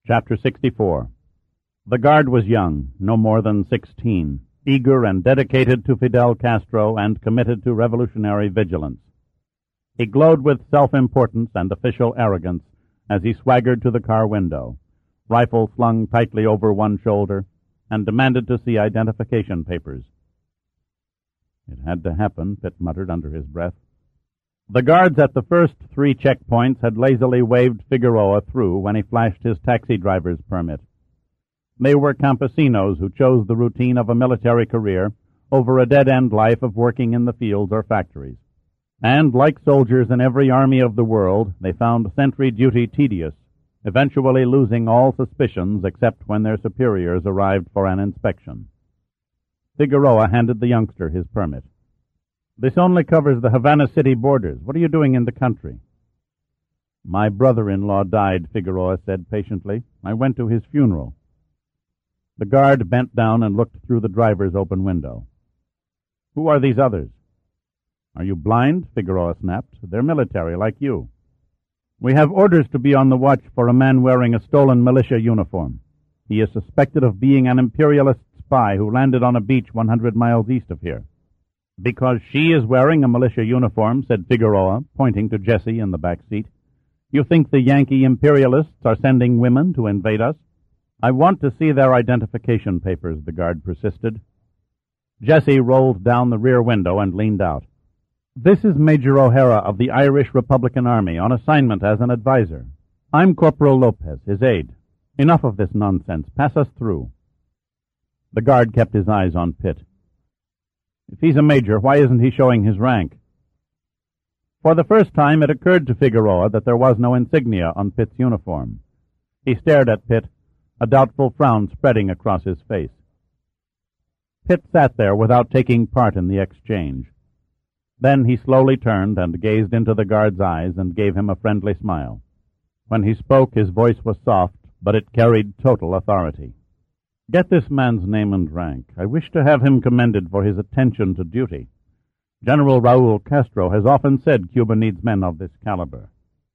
Chapter 64. The guard was young, no more than 16, eager and dedicated to Fidel Castro and committed to revolutionary vigilance. He glowed with self-importance and official arrogance as he swaggered to the car window, rifle slung tightly over one shoulder, and demanded to see identification papers. It had to happen, Pitt muttered under his breath. The guards at the first 3 checkpoints had lazily waved Figueroa through when he flashed his taxi driver's permit. They were campesinos who chose the routine of a military career over a dead-end life of working in the fields or factories. And, like soldiers in every army of the world, they found sentry duty tedious, eventually losing all suspicions except when their superiors arrived for an inspection. Figueroa handed the youngster his permit. "This only covers the Havana City borders. What are you doing in the country?" "My brother-in-law died," Figueroa said patiently. "I went to his funeral." The guard bent down and looked through the driver's open window. "Who are these others?" "Are you blind?" Figueroa snapped. "They're military, like you." "We have orders to be on the watch for a man wearing a stolen militia uniform. He is suspected of being an imperialist spy who landed on a beach 100 miles east of here." "Because she is wearing a militia uniform," said Figueroa, pointing to Jessie in the back seat. "You think the Yankee imperialists are sending women to invade us?" "I want to see their identification papers," the guard persisted. Jessie rolled down the rear window and leaned out. "This is Major O'Hara of the Irish Republican Army on assignment as an advisor. I'm Corporal Lopez, his aide. Enough of this nonsense. Pass us through." The guard kept his eyes on Pitt. "If he's a major, why isn't he showing his rank?" For the first time it occurred to Figueroa that there was no insignia on Pitt's uniform. He stared at Pitt, a doubtful frown spreading across his face. Pitt sat there without taking part in the exchange. Then he slowly turned and gazed into the guard's eyes and gave him a friendly smile. When he spoke, his voice was soft, but it carried total authority. "Get this man's name and rank. I wish to have him commended for his attention to duty. General Raul Castro has often said Cuba needs men of this caliber."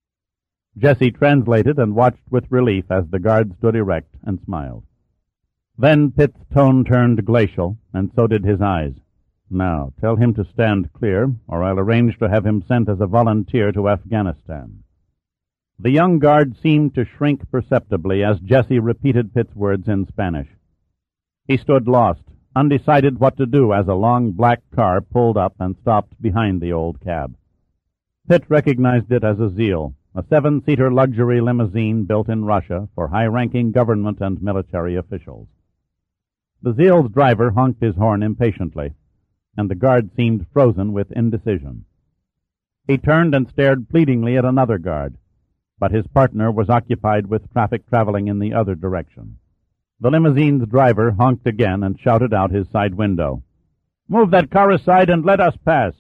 Jessie translated and watched with relief as the guard stood erect and smiled. Then Pitt's tone turned glacial, and so did his eyes. "Now, tell him to stand clear, or I'll arrange to have him sent as a volunteer to Afghanistan." The young guard seemed to shrink perceptibly as Jessie repeated Pitt's words in Spanish. He stood lost, undecided what to do as a long black car pulled up and stopped behind the old cab. Pitt recognized it as a Zeal, a 7-seater luxury limousine built in Russia for high-ranking government and military officials. The Zeal's driver honked his horn impatiently, and the guard seemed frozen with indecision. He turned and stared pleadingly at another guard, but his partner was occupied with traffic traveling in the other direction. The limousine's driver honked again and shouted out his side window, "Move that car aside and let us pass."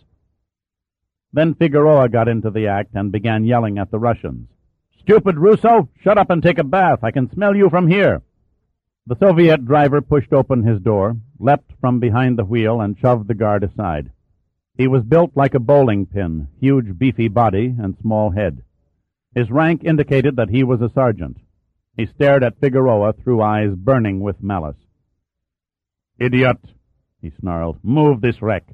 Then Figueroa got into the act and began yelling at the Russians. "Stupid Russo, shut up and take a bath. I can smell you from here." The Soviet driver pushed open his door, leapt from behind the wheel, and shoved the guard aside. He was built like a bowling pin, huge beefy body and small head. His rank indicated that he was a sergeant. He stared at Figueroa through eyes burning with malice. "Idiot," he snarled. "Move this wreck."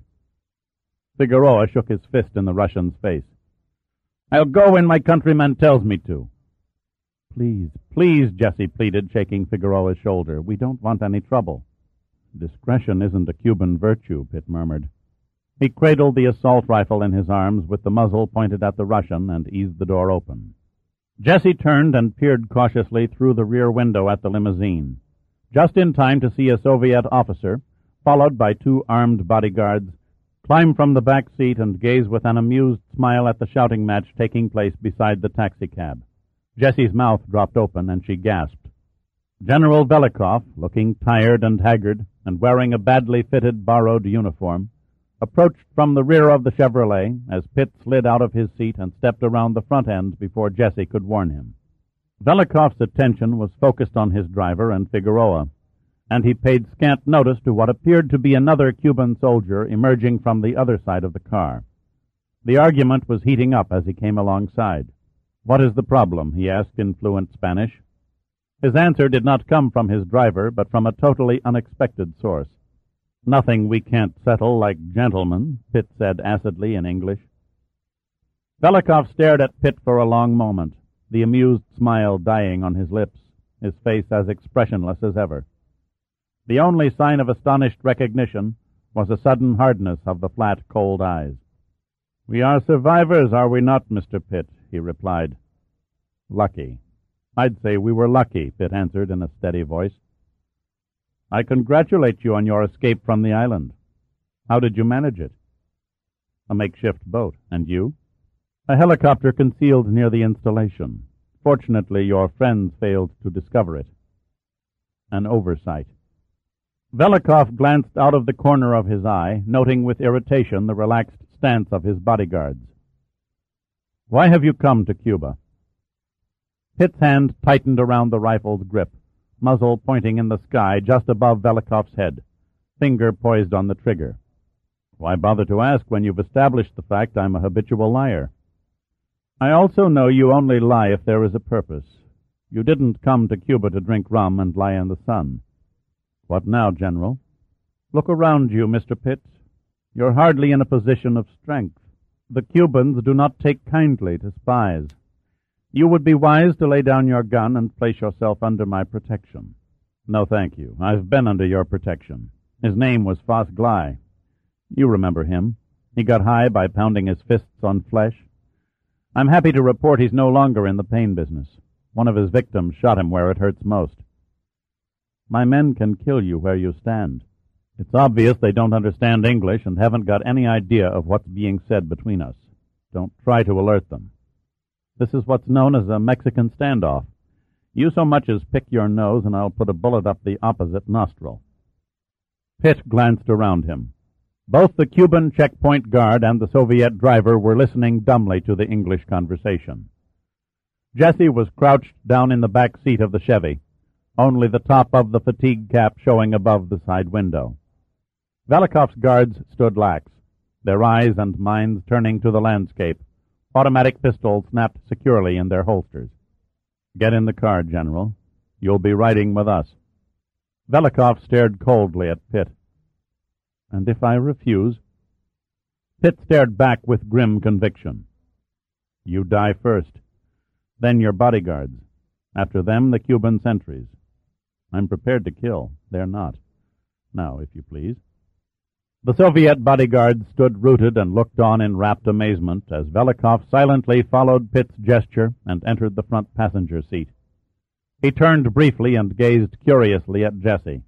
Figueroa shook his fist in the Russian's face. "I'll go when my countryman tells me to." "Please, please," Jessie pleaded, shaking Figueroa's shoulder. "We don't want any trouble." "Discretion isn't a Cuban virtue," Pitt murmured. He cradled the assault rifle in his arms with the muzzle pointed at the Russian and eased the door open. Jessie turned and peered cautiously through the rear window at the limousine, just in time to see a Soviet officer, followed by 2 armed bodyguards, climb from the back seat and gaze with an amused smile at the shouting match taking place beside the taxicab. Jessie's mouth dropped open and she gasped. General Velikov, looking tired and haggard and wearing a badly fitted borrowed uniform, approached from the rear of the Chevrolet as Pitt slid out of his seat and stepped around the front end before Jessie could warn him. Velikov's attention was focused on his driver and Figueroa, and he paid scant notice to what appeared to be another Cuban soldier emerging from the other side of the car. The argument was heating up as he came alongside. "What is the problem?" he asked in fluent Spanish. His answer did not come from his driver, but from a totally unexpected source. "Nothing we can't settle like gentlemen," Pitt said acidly in English. Velikov stared at Pitt for a long moment, the amused smile dying on his lips, his face as expressionless as ever. The only sign of astonished recognition was a sudden hardness of the flat, cold eyes. "We are survivors, are we not, Mr. Pitt?" he replied. "Lucky. I'd say we were lucky," Pitt answered in a steady voice. "I congratulate you on your escape from the island. How did you manage it?" "A makeshift boat. And you?" "A helicopter concealed near the installation. Fortunately, your friends failed to discover it." "An oversight." Velikov glanced out of the corner of his eye, noting with irritation the relaxed stance of his bodyguards. "Why have you come to Cuba?" Pitt's hand tightened around the rifle's grip, muzzle pointing in the sky just above Velikov's head, finger poised on the trigger. "Why bother to ask when you've established the fact I'm a habitual liar?" "I also know you only lie if there is a purpose. You didn't come to Cuba to drink rum and lie in the sun." "What now, General?" "Look around you, Mr. Pitt. You're hardly in a position of strength. The Cubans do not take kindly to spies. You would be wise to lay down your gun and place yourself under my protection." "No, thank you. I've been under your protection. His name was Foss Glei. You remember him. He got high by pounding his fists on flesh. I'm happy to report he's no longer in the pain business. One of his victims shot him where it hurts most." "My men can kill you where you stand. It's obvious they don't understand English and haven't got any idea of what's being said between us. Don't try to alert them. This is what's known as a Mexican standoff. You so much as pick your nose and I'll put a bullet up the opposite nostril." Pitt glanced around him. Both the Cuban checkpoint guard and the Soviet driver were listening dumbly to the English conversation. Jesse was crouched down in the back seat of the Chevy, only the top of the fatigue cap showing above the side window. Velikov's guards stood lax, their eyes and minds turning to the landscape, automatic pistols snapped securely in their holsters. "Get in the car, General. You'll be riding with us." Velikov stared coldly at Pitt. "And if I refuse?" Pitt stared back with grim conviction. "You die first. Then your bodyguards. After them, the Cuban sentries. I'm prepared to kill. They're not. Now, if you please." The Soviet bodyguards stood rooted and looked on in rapt amazement as Velikov silently followed Pitt's gesture and entered the front passenger seat. He turned briefly and gazed curiously at Jesse.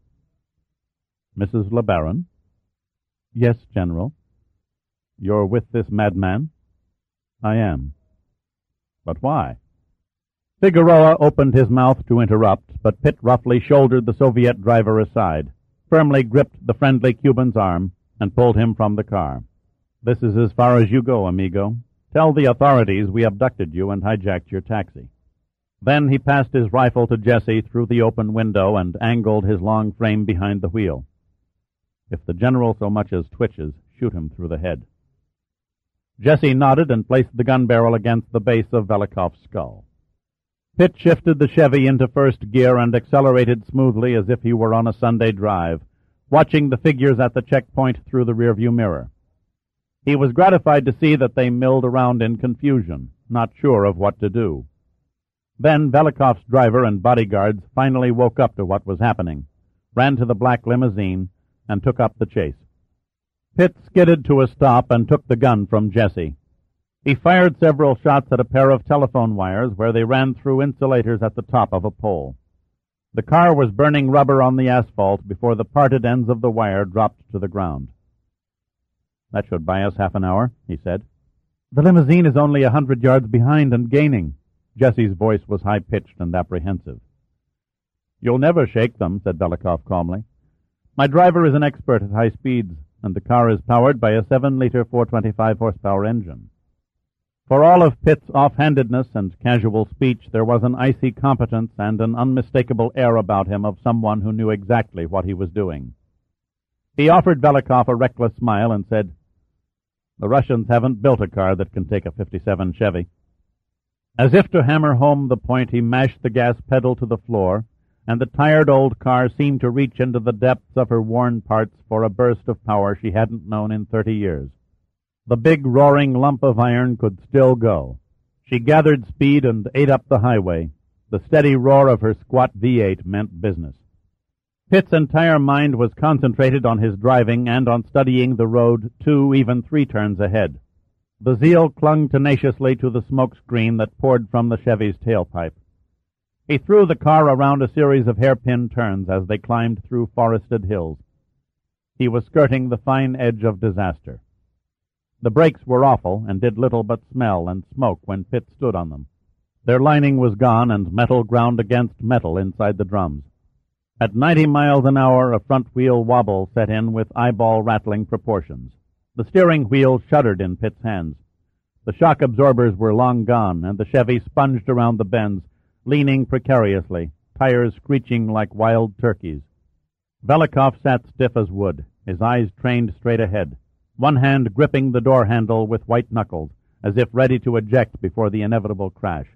"Mrs. LeBaron?" "Yes, General." "You're with this madman?" "I am." "But why?" Figueroa opened his mouth to interrupt, but Pitt roughly shouldered the Soviet driver aside, firmly gripped the friendly Cuban's arm, and pulled him from the car. "This is as far as you go, amigo. Tell the authorities we abducted you and hijacked your taxi." Then he passed his rifle to Jesse through the open window and angled his long frame behind the wheel. "If the general so much as twitches, shoot him through the head." Jesse nodded and placed the gun barrel against the base of Velikov's skull. Pitt shifted the Chevy into first gear and accelerated smoothly as if he were on a Sunday drive, watching the figures at the checkpoint through the rearview mirror. He was gratified to see that they milled around in confusion, not sure of what to do. Then Velikov's driver and bodyguards finally woke up to what was happening, ran to the black limousine, and took up the chase. Pitt skidded to a stop and took the gun from Jesse. He fired several shots at a pair of telephone wires where they ran through insulators at the top of a pole. The car was burning rubber on the asphalt before the parted ends of the wire dropped to the ground. "That should buy us half an hour," he said. "The limousine is only 100 yards behind and gaining." Jesse's voice was high-pitched and apprehensive. "You'll never shake them," said Velikov calmly. "My driver is an expert at high speeds, and the car is powered by a 7-liter 425-horsepower engine." For all of Pitt's offhandedness and casual speech, there was an icy competence and an unmistakable air about him of someone who knew exactly what he was doing. He offered Velikov a reckless smile and said, "The Russians haven't built a car that can take a '57 Chevy." As if to hammer home the point, he mashed the gas pedal to the floor, and the tired old car seemed to reach into the depths of her worn parts for a burst of power she hadn't known in 30 years. The big roaring lump of iron could still go. She gathered speed and ate up the highway. The steady roar of her squat V8 meant business. Pitt's entire mind was concentrated on his driving and on studying the road 2, even 3 turns ahead. The Zeal clung tenaciously to the smoke screen that poured from the Chevy's tailpipe. He threw the car around a series of hairpin turns as they climbed through forested hills. He was skirting the fine edge of disaster. The brakes were awful and did little but smell and smoke when Pitt stood on them. Their lining was gone and metal ground against metal inside the drums. At 90 miles an hour, a front wheel wobble set in with eyeball-rattling proportions. The steering wheel shuddered in Pitt's hands. The shock absorbers were long gone, and the Chevy sponged around the bends, leaning precariously, tires screeching like wild turkeys. Velikov sat stiff as wood, his eyes trained straight ahead, one hand gripping the door handle with white knuckles, as if ready to eject before the inevitable crash.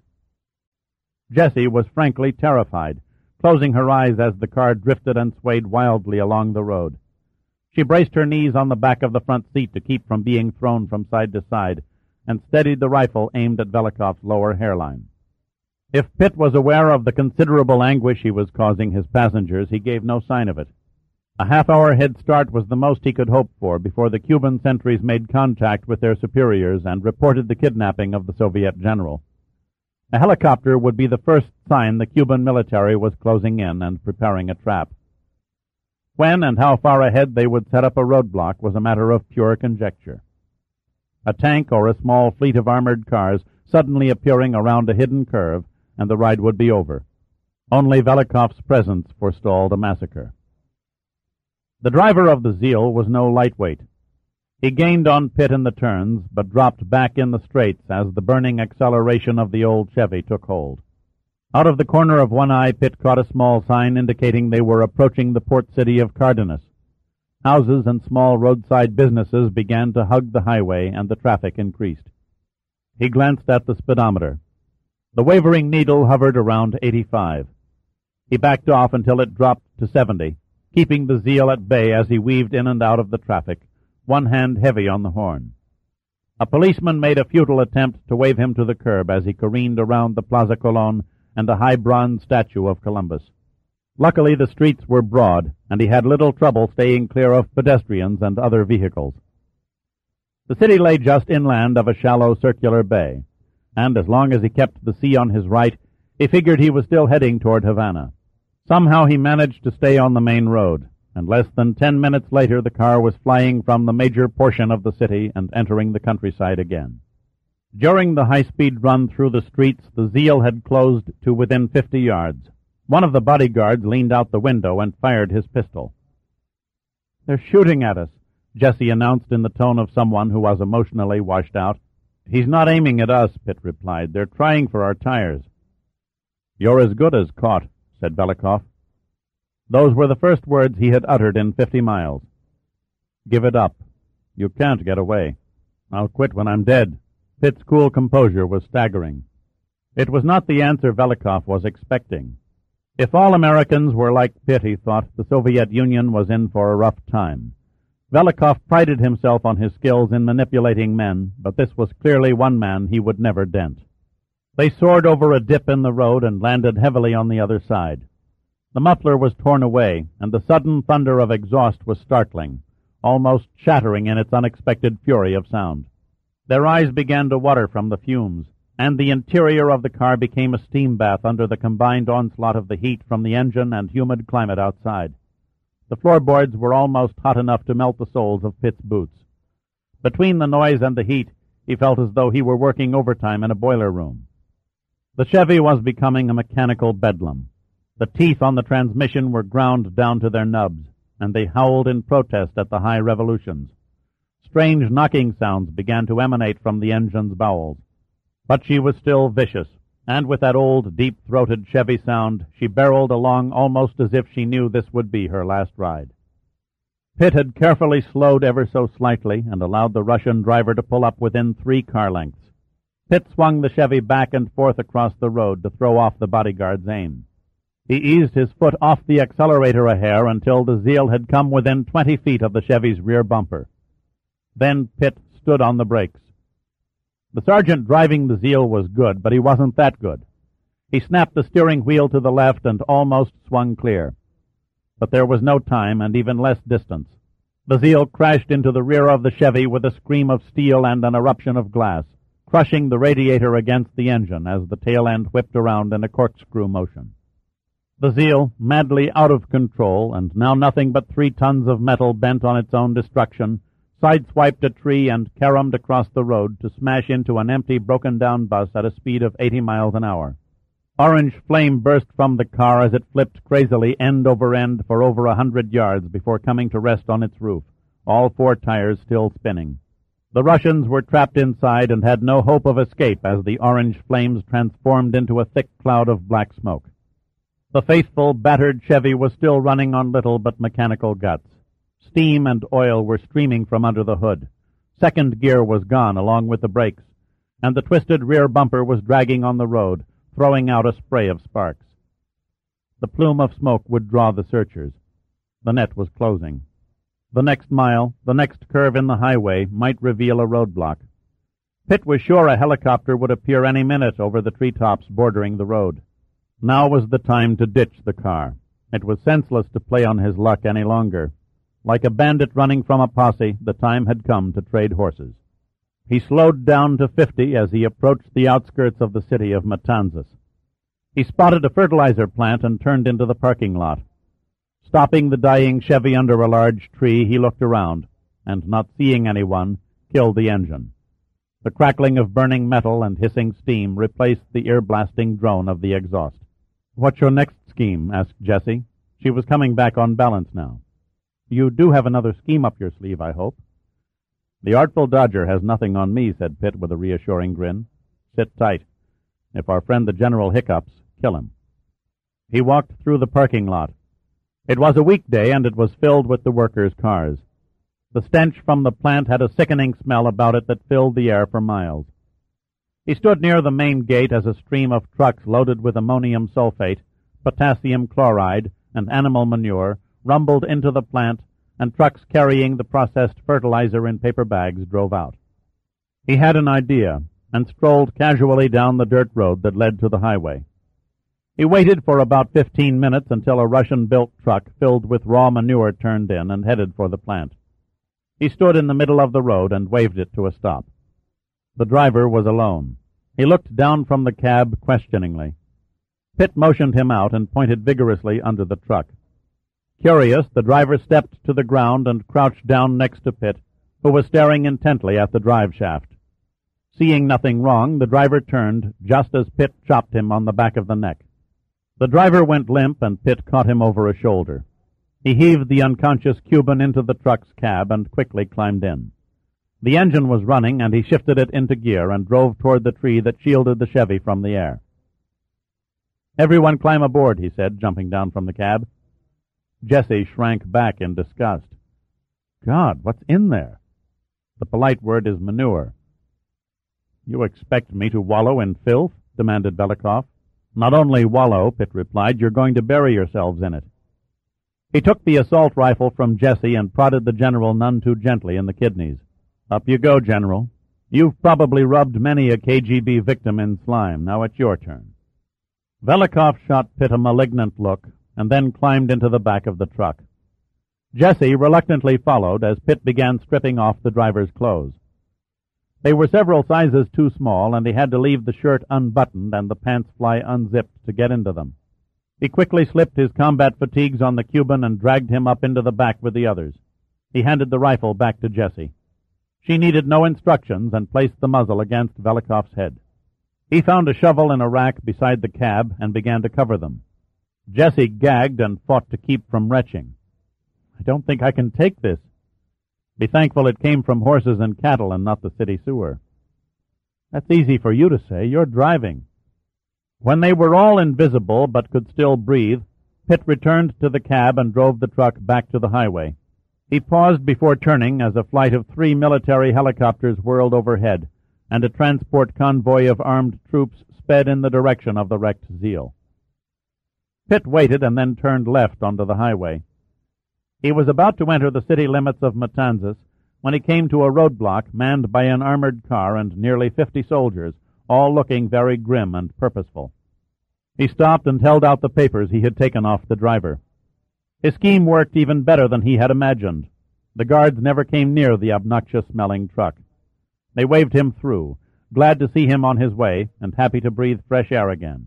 Jessie was frankly terrified, closing her eyes as the car drifted and swayed wildly along the road. She braced her knees on the back of the front seat to keep from being thrown from side to side, and steadied the rifle aimed at Velikov's lower hairline. If Pitt was aware of the considerable anguish he was causing his passengers, he gave no sign of it. A half-hour head start was the most he could hope for before the Cuban sentries made contact with their superiors and reported the kidnapping of the Soviet general. A helicopter would be the first sign the Cuban military was closing in and preparing a trap. When and how far ahead they would set up a roadblock was a matter of pure conjecture. A tank or a small fleet of armored cars suddenly appearing around a hidden curve, and the ride would be over. Only Velikov's presence forestalled a massacre. The driver of the Zeal was no lightweight. He gained on Pitt in the turns, but dropped back in the straights as the burning acceleration of the old Chevy took hold. Out of the corner of one eye, Pitt caught a small sign indicating they were approaching the port city of Cardenas. Houses and small roadside businesses began to hug the highway, and the traffic increased. He glanced at the speedometer. The wavering needle hovered around 85. He backed off until it dropped to 70, keeping the Zeal at bay as he weaved in and out of the traffic, one hand heavy on the horn. A policeman made a futile attempt to wave him to the curb as he careened around the Plaza Colon and the high bronze statue of Columbus. Luckily, the streets were broad, and he had little trouble staying clear of pedestrians and other vehicles. The city lay just inland of a shallow circular bay, and as long as he kept the sea on his right, he figured he was still heading toward Havana. Somehow he managed to stay on the main road, and less than 10 minutes later the car was flying from the major portion of the city and entering the countryside again. During the high-speed run through the streets, the Zeal had closed to within 50 yards. One of the bodyguards leaned out the window and fired his pistol. "They're shooting at us," Jessie announced in the tone of someone who was emotionally washed out. "He's not aiming at us," Pitt replied. "They're trying for our tires." "You're as good as caught," said Velikov. Those were the first words he had uttered in 50 miles. "Give it up. You can't get away. I'll quit when I'm dead." Pitt's cool composure was staggering. It was not the answer Velikov was expecting. If all Americans were like Pitt, he thought, the Soviet Union was in for a rough time. Velikov prided himself on his skills in manipulating men, but this was clearly one man he would never dent. They soared over a dip in the road and landed heavily on the other side. The muffler was torn away, and the sudden thunder of exhaust was startling, almost shattering in its unexpected fury of sound. Their eyes began to water from the fumes, and the interior of the car became a steam bath under the combined onslaught of the heat from the engine and humid climate outside. The floorboards were almost hot enough to melt the soles of Pitt's boots. Between the noise and the heat, he felt as though he were working overtime in a boiler room. The Chevy was becoming a mechanical bedlam. The teeth on the transmission were ground down to their nubs, and they howled in protest at the high revolutions. Strange knocking sounds began to emanate from the engine's bowels. But she was still vicious, and with that old, deep-throated Chevy sound, she barreled along almost as if she knew this would be her last ride. Pitt had carefully slowed ever so slightly and allowed the Russian driver to pull up within 3 car lengths. Pitt swung the Chevy back and forth across the road to throw off the bodyguard's aim. He eased his foot off the accelerator a hair until the Zeal had come within 20 feet of the Chevy's rear bumper. Then Pitt stood on the brakes. The sergeant driving the Zeal was good, but he wasn't that good. He snapped the steering wheel to the left and almost swung clear. But there was no time and even less distance. The Zeal crashed into the rear of the Chevy with a scream of steel and an eruption of glass, crushing the radiator against the engine as the tail end whipped around in a corkscrew motion. The Zeal, madly out of control, and now nothing but 3 tons of metal bent on its own destruction, sideswiped a tree and caromed across the road to smash into an empty, broken-down bus at a speed of 80 miles an hour. Orange flame burst from the car as it flipped crazily end over end for over 100 yards before coming to rest on its roof, all 4 tires still spinning. The Russians were trapped inside and had no hope of escape as the orange flames transformed into a thick cloud of black smoke. The faithful, battered Chevy was still running on little but mechanical guts. Steam and oil were streaming from under the hood. Second gear was gone along with the brakes, and the twisted rear bumper was dragging on the road, throwing out a spray of sparks. The plume of smoke would draw the searchers. The net was closing. The next mile, the next curve in the highway, might reveal a roadblock. Pitt was sure a helicopter would appear any minute over the treetops bordering the road. Now was the time to ditch the car. It was senseless to play on his luck any longer. Like a bandit running from a posse, the time had come to trade horses. He slowed down to 50 as he approached the outskirts of the city of Matanzas. He spotted a fertilizer plant and turned into the parking lot. Stopping the dying Chevy under a large tree, he looked around, and not seeing anyone, killed the engine. The crackling of burning metal and hissing steam replaced the ear-blasting drone of the exhaust. "What's your next scheme?" asked Jessie. She was coming back on balance now. "You do have another scheme up your sleeve, I hope." "The Artful Dodger has nothing on me," said Pitt with a reassuring grin. "Sit tight. If our friend the General hiccups, kill him." He walked through the parking lot. It was a weekday, and it was filled with the workers' cars. The stench from the plant had a sickening smell about it that filled the air for miles. He stood near the main gate as a stream of trucks loaded with ammonium sulfate, potassium chloride, and animal manure rumbled into the plant, and trucks carrying the processed fertilizer in paper bags drove out. He had an idea, and strolled casually down the dirt road that led to the highway. He waited for about 15 minutes until a Russian-built truck filled with raw manure turned in and headed for the plant. He stood in the middle of the road and waved it to a stop. The driver was alone. He looked down from the cab questioningly. Pitt motioned him out and pointed vigorously under the truck. Curious, the driver stepped to the ground and crouched down next to Pitt, who was staring intently at the drive shaft. Seeing nothing wrong, the driver turned just as Pitt chopped him on the back of the neck. The driver went limp, and Pitt caught him over a shoulder. He heaved the unconscious Cuban into the truck's cab and quickly climbed in. The engine was running, and he shifted it into gear and drove toward the tree that shielded the Chevy from the air. "Everyone climb aboard," he said, jumping down from the cab. Jessie shrank back in disgust. "God, what's in there?" The polite word is manure. "You expect me to wallow in filth?" demanded Velikov. "Not only wallow," Pitt replied, "you're going to bury yourselves in it." He took the assault rifle from Jessie and prodded the General none too gently in the kidneys. "Up you go, General. You've probably rubbed many a KGB victim in slime. Now it's your turn." Velikov shot Pitt a malignant look and then climbed into the back of the truck. Jessie reluctantly followed as Pitt began stripping off the driver's clothes. They were several sizes too small, and he had to leave the shirt unbuttoned and the pants fly unzipped to get into them. He quickly slipped his combat fatigues on the Cuban and dragged him up into the back with the others. He handed the rifle back to Jessie. She needed no instructions and placed the muzzle against Velikov's head. He found a shovel in a rack beside the cab and began to cover them. Jessie gagged and fought to keep from retching. "I don't think I can take this." "Be thankful it came from horses and cattle and not the city sewer." "That's easy for you to say. You're driving." When they were all invisible but could still breathe, Pitt returned to the cab and drove the truck back to the highway. He paused before turning as a flight of 3 military helicopters whirled overhead, and a transport convoy of armed troops sped in the direction of the wrecked Zeal. Pitt waited and then turned left onto the highway. He was about to enter the city limits of Matanzas when he came to a roadblock manned by an armored car and nearly 50 soldiers, all looking very grim and purposeful. He stopped and held out the papers he had taken off the driver. His scheme worked even better than he had imagined. The guards never came near the obnoxious-smelling truck. They waved him through, glad to see him on his way and happy to breathe fresh air again.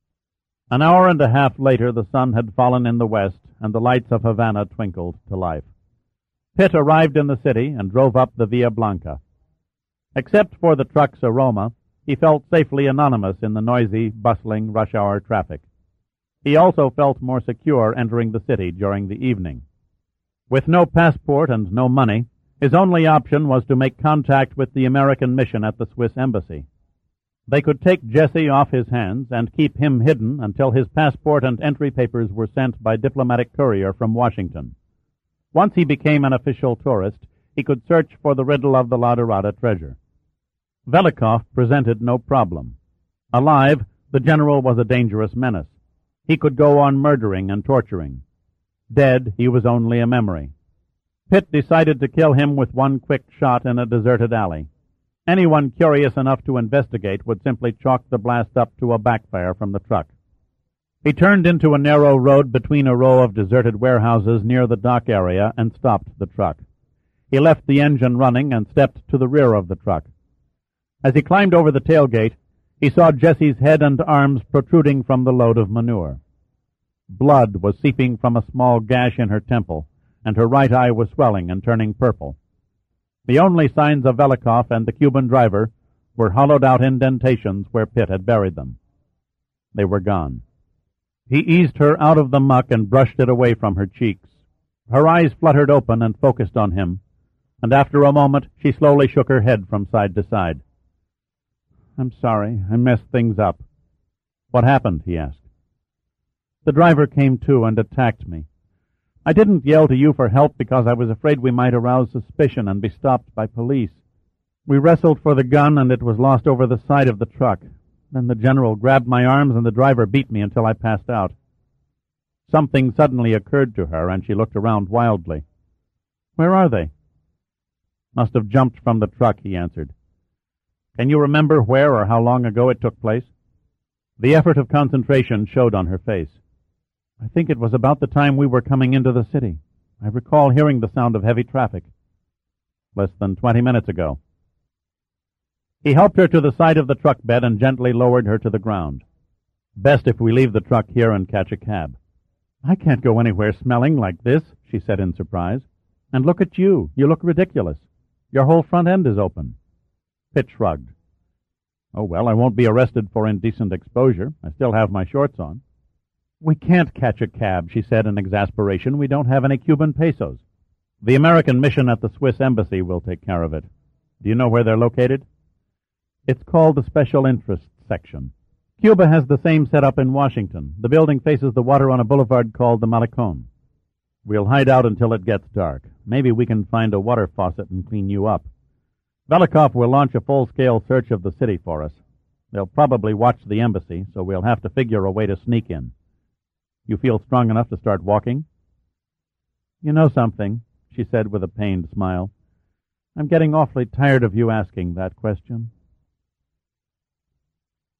An hour and a half later the sun had fallen in the west, and the lights of Havana twinkled to life. Pitt arrived in the city and drove up the Via Blanca. Except for the truck's aroma, he felt safely anonymous in the noisy, bustling, rush-hour traffic. He also felt more secure entering the city during the evening. With no passport and no money, his only option was to make contact with the American mission at the Swiss embassy. They could take Jesse off his hands and keep him hidden until his passport and entry papers were sent by diplomatic courier from Washington. Once he became an official tourist, he could search for the riddle of the La Dorada treasure. Velikov presented no problem. Alive, the general was a dangerous menace. He could go on murdering and torturing. Dead, he was only a memory. Pitt decided to kill him with one quick shot in a deserted alley. Anyone curious enough to investigate would simply chalk the blast up to a backfire from the truck. He turned into a narrow road between a row of deserted warehouses near the dock area and stopped the truck. He left the engine running and stepped to the rear of the truck. As he climbed over the tailgate, he saw Jessie's head and arms protruding from the load of manure. Blood was seeping from a small gash in her temple, and her right eye was swelling and turning purple. The only signs of Velikov and the Cuban driver were hollowed-out indentations where Pitt had buried them. They were gone. He eased her out of the muck and brushed it away from her cheeks. Her eyes fluttered open and focused on him, and after a moment she slowly shook her head from side to side. "I'm sorry, I messed things up." "What happened?" he asked. "The driver came to and attacked me. I didn't yell to you for help because I was afraid we might arouse suspicion and be stopped by police. We wrestled for the gun and it was lost over the side of the truck. Then the general grabbed my arms and the driver beat me until I passed out." Something suddenly occurred to her and she looked around wildly. "Where are they?" "Must have jumped from the truck," he answered. "Can you remember where or how long ago it took place?" The effort of concentration showed on her face. "I think it was about the time we were coming into the city. I recall hearing the sound of heavy traffic." "Less than 20 minutes ago." He helped her to the side of the truck bed and gently lowered her to the ground. "Best if we leave the truck here and catch a cab." "I can't go anywhere smelling like this," she said in surprise. "And look at you. You look ridiculous. Your whole front end is open." Pitt shrugged. "Oh, well, I won't be arrested for indecent exposure. I still have my shorts on." "We can't catch a cab," she said in exasperation. "We don't have any Cuban pesos." "The American mission at the Swiss embassy will take care of it. Do you know where they're located?" "It's called the Special Interests Section. Cuba has the same setup in Washington. The building faces the water on a boulevard called the Malecon. We'll hide out until it gets dark. Maybe we can find a water faucet and clean you up. Velikov will launch a full-scale search of the city for us. They'll probably watch the embassy, so we'll have to figure a way to sneak in. You feel strong enough to start walking?" "You know something," she said with a pained smile. "I'm getting awfully tired of you asking that question.